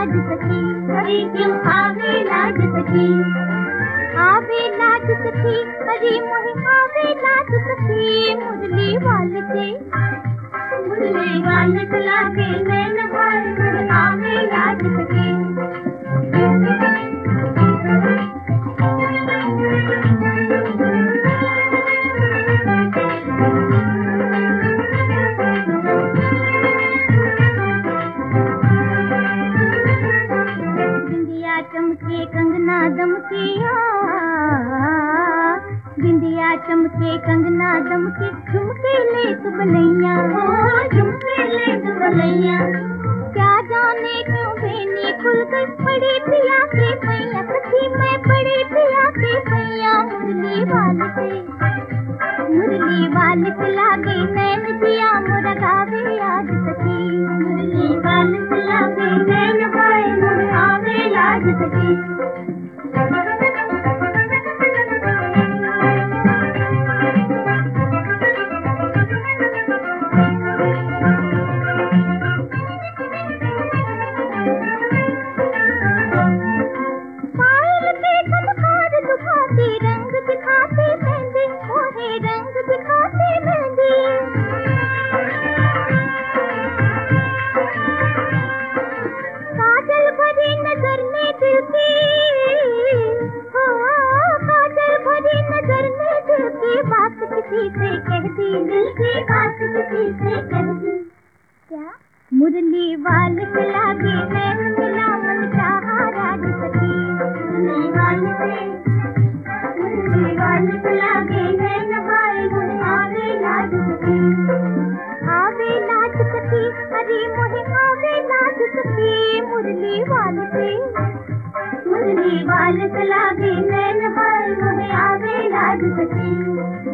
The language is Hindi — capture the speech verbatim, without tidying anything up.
लाज सखी, हरी क्यों आवे लाज सखी, आवे लाज सखी, हरी मोहे आवे लाज सखी। मुरली वाल से मुरली वाल चला के नैन भाई मुझे आवे लाज सखी। चमके कंगना दमकिया, बिंदिया चमके कंगना दमके, झुमके ले तू बलैया, झुमके ले तू बलैया। क्या जाने क्यों बेनी खुल गई, पड़ी पिया के पैया सखी मैं पड़ी पिया के पैया। मुरली वाल से मुरली वाल से लागे नैन जिया मोरा गावे आज सखी, मुरली वाल से लागे नैन भाई मोरा आवे लाज सखी। रंग दिखाते मेहंदी मोहे रंग दिखाते मेहंदी, काजल भरी नजर में दिल की, हो काजल भरी नजर में दिल की बात किसी से कह दी, दिल की बात किसी से कह दी। क्या मुरली वाल से लागे नैन मिला मन चाहा राज सखी, मुरली वाल से मुरली वाल से लागे नैन भाई मुझे आवे लाज सखी, आवे लाज सखी, हरी मोहे आवे लाज सखी। मुरली वाल से मुरली वाल से लागे नैन भाई मुझे आवे लाज सखी।